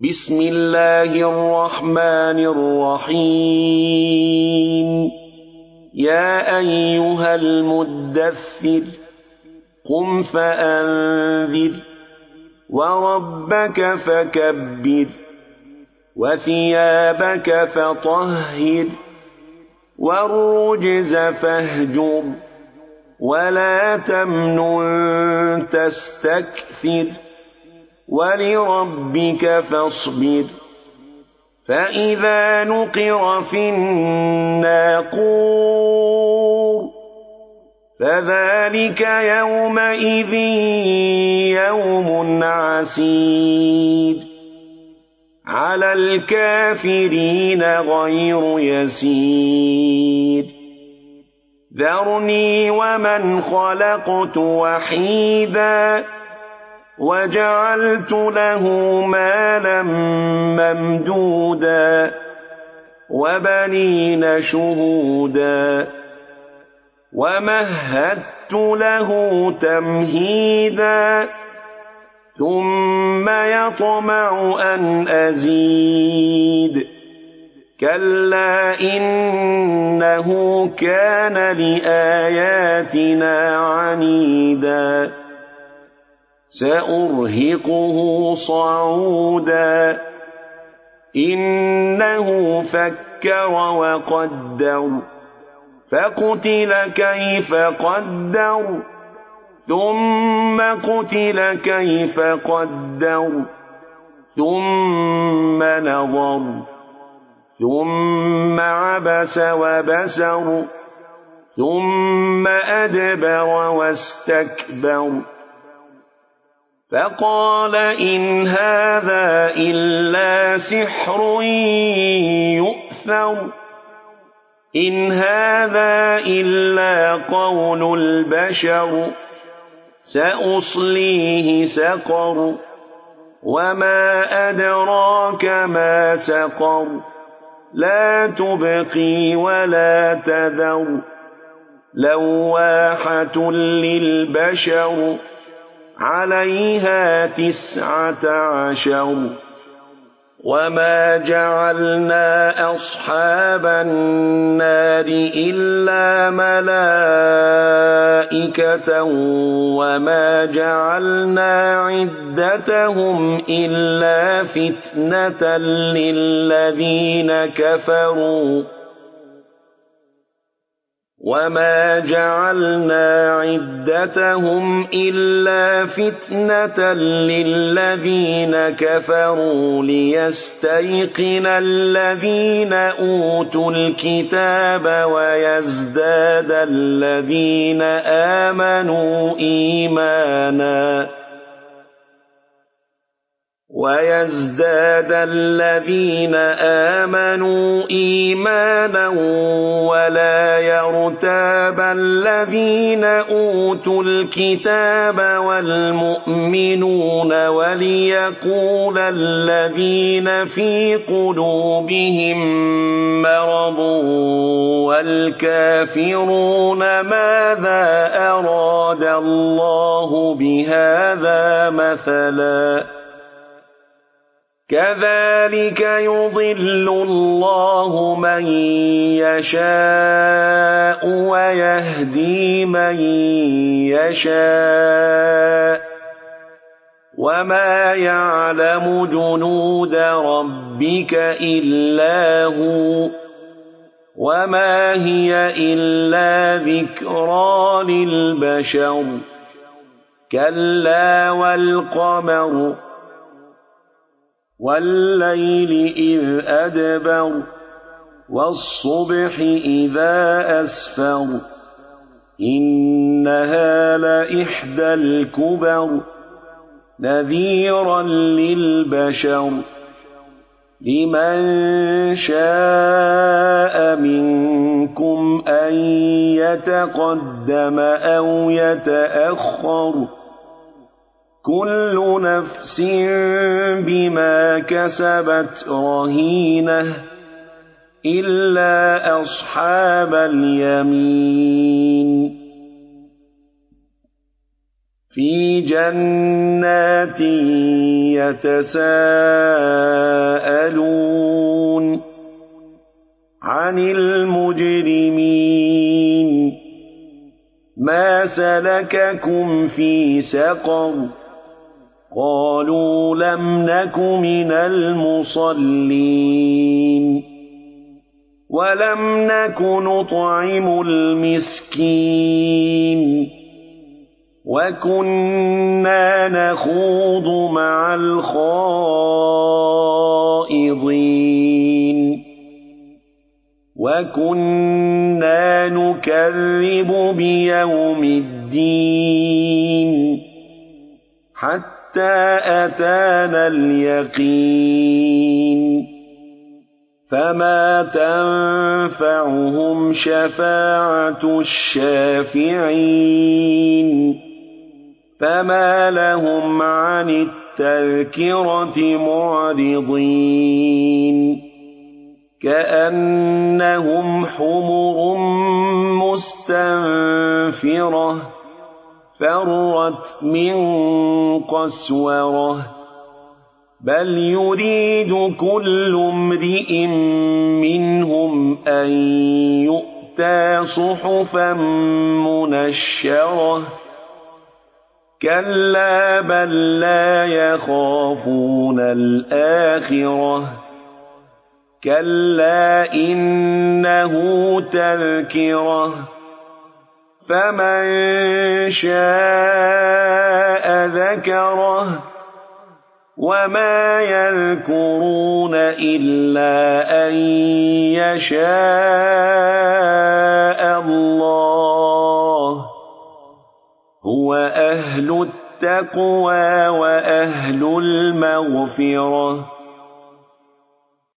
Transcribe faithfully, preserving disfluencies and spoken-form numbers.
بسم الله الرحمن الرحيم يا أيها المدثر قم فأنذر وربك فكبر وثيابك فطهر والرجز فاهجر ولا تمنن تستكثر ولربك فاصبر فإذا نقر في الناقور فذلك يومئذ يوم عسير على الكافرين غير يسير ذرني ومن خلقت وحيدا وجعلت له مالا ممدودا وبنين شهودا ومهدت له تمهيدا ثم يطمع أن أزيد كلا إنه كان لآياتنا عنيدا سأرهقه صعودا إنه فكر وقدر فقتل كيف قدر ثم قتل كيف قدر ثم نظر ثم عبس وبسر ثم أدبر واستكبر فقال إن هذا إلا سحر يؤثر إن هذا إلا قول البشر سأصليه سقر وما أدراك ما سقر لا تبقي ولا تذر لواحة للبشر عليها تسعة عشر وما جعلنا أصحاب النار إلا ملائكة وما جعلنا عدتهم إلا فتنة للذين كفروا وما جعلنا عدتهم إلا فتنة للذين كفروا ليستيقن الذين أوتوا الكتاب ويزداد الذين آمنوا إيمانا ويزداد الذين آمنوا إيمانا ولا يرتاب الذين أوتوا الكتاب والمؤمنون وليقول الذين في قلوبهم مرض والكافرون ماذا أراد الله بهذا مثلا كذلك يضل الله من يشاء ويهدي من يشاء وما يعلم جنود ربك إلا هو وما هي إلا ذكرى للبشر كلا والقمر والليل إذ أدبر والصبح إذا أسفر إنها لإحدى الكبر نذيرا للبشر لمن شاء منكم أن يتقدم أو يتأخر كل نفس بما كسبت رهينة إلا أصحاب اليمين في جنات يتساءلون عن المجرمين ما سلككم في سقر قالوا لم نك من المصلين ولم نك نطعم المسكين وكنا نخوض مع الخائضين وكنا نكذب بيوم الدين حتى أتانا اليقين فما تنفعهم شفاعة الشافعين فما لهم عن التذكرة معرضين كأنهم حمر مستنفرة فرت من قسورة بل يريد كل امرئ منهم أن يؤتى صحفا منشرة كلا بل لا يخافون الآخرة كلا إنه تذكرة فمن شاء ذكره وما يذكرون إلا أن يشاء الله هو أهل التقوى وأهل المغفرة